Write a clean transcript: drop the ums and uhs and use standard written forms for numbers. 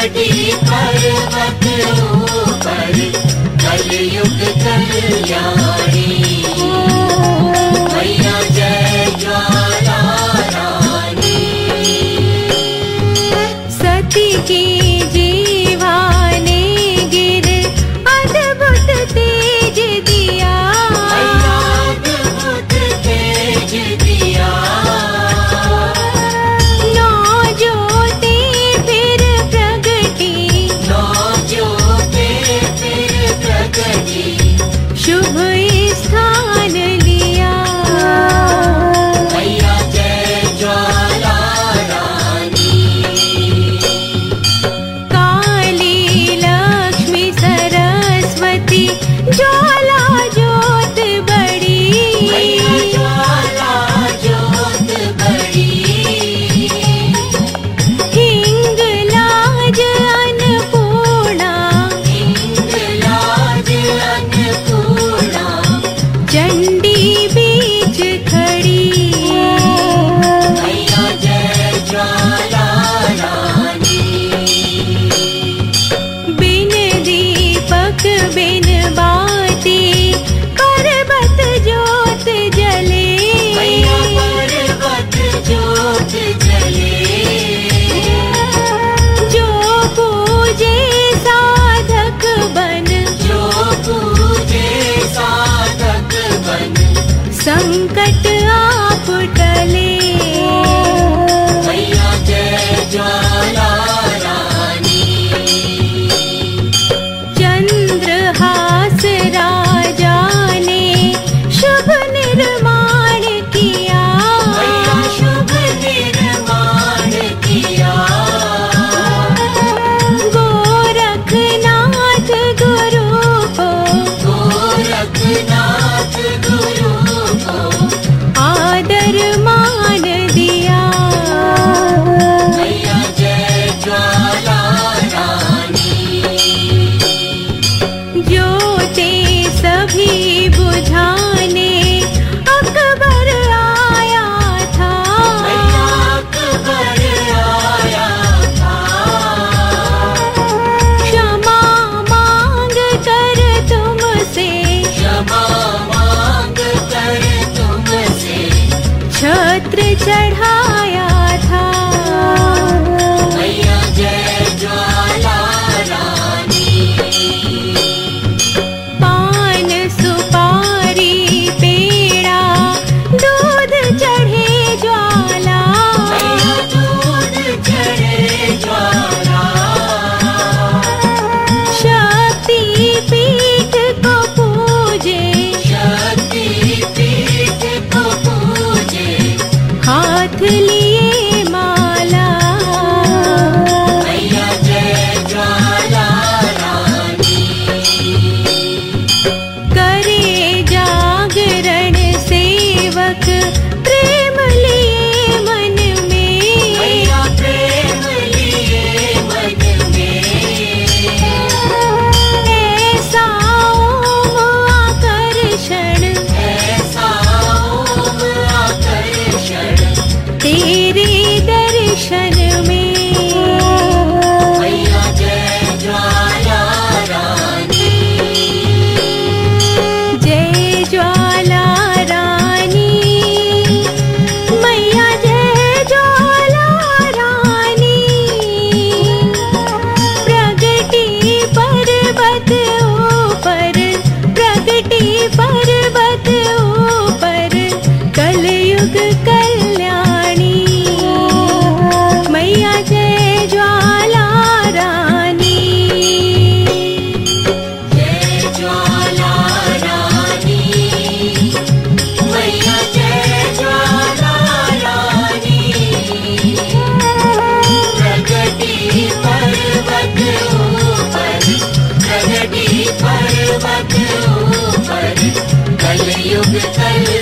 प्रगति पर्वत ऊपर कलयुग कल्याणी मैया जय ज्वाला रानी। सती की जीवा ने गिर अद्भुत तेज दिया, मैया अद्भुत तेज दिया। नौ ज्योति फिर प्रगटी, नौ ज्योति फिर प्रगटी शुभ स्थान लिया। मैया जय ज्वाला रानी। काली लक्ष्मी सरस्वती ज्वाला ज्योत बड़ी, मैया ज्वाला ज्योत बड़ी। हिंगलाज अन्नपूर्णा, हिंगलाज अन्नपूर्णा चंडी बीच खड़ी। मैया जय ज्वाला रानी। बिन दीपक बिन बाती पर्वत ज्योत जले, मैया पर्वत ज्योत जले। जो पूजे साधक बन, जो पूजे साधक बन संकट आप टले। मैया जय ज्वाला रानी। चंद्रहास राजा ने शुभ निर्माण किया, मैया शुभ निर्माण किया। गोरखनाथ गुरु को गोरखनाथ गुरु को आदर मान दिया। मैया जय ज्वाला रानी। ज्योति सभी बुझाने अकबर आया था, मैया अकबर आया था। क्षमा मांग कर तुमसे क्षमा मांग कर तुमसे छत्र चढ़ाया था। मैया जय ज्वाला रानी। पान सुपारी पेड़ा दूध चढ़े ज्वाला, मैया दूध चढ़े ज्वाला। शक्ति पीठ को पूजे, शक्ति पीठ को पूजे हाथ लिए माला। मैया जय ज्वाला रानी। करे जागरण सेवक प्रेम लिए मन में, मैया प्रेम लिए मन में। ऐसा ओम आकर्षण ऐसा ओम आकर्षण तेरे दर्शन में। मैया जय ज्वाला रानी। जय ज्वाला रानी, मैया जय ज्वाला रानी। प्रगति पर्वत ऊपर, प्रगति पर्वत ऊपर कलयुग कल्याणी मैया जय ज्वाला रानी। जय ज्वाला रानी। मैया जय ज्वाला रानी। प्रगति पर्वत ऊपर, प्रगति पर्वत ऊपर कलयुग कल्याणी।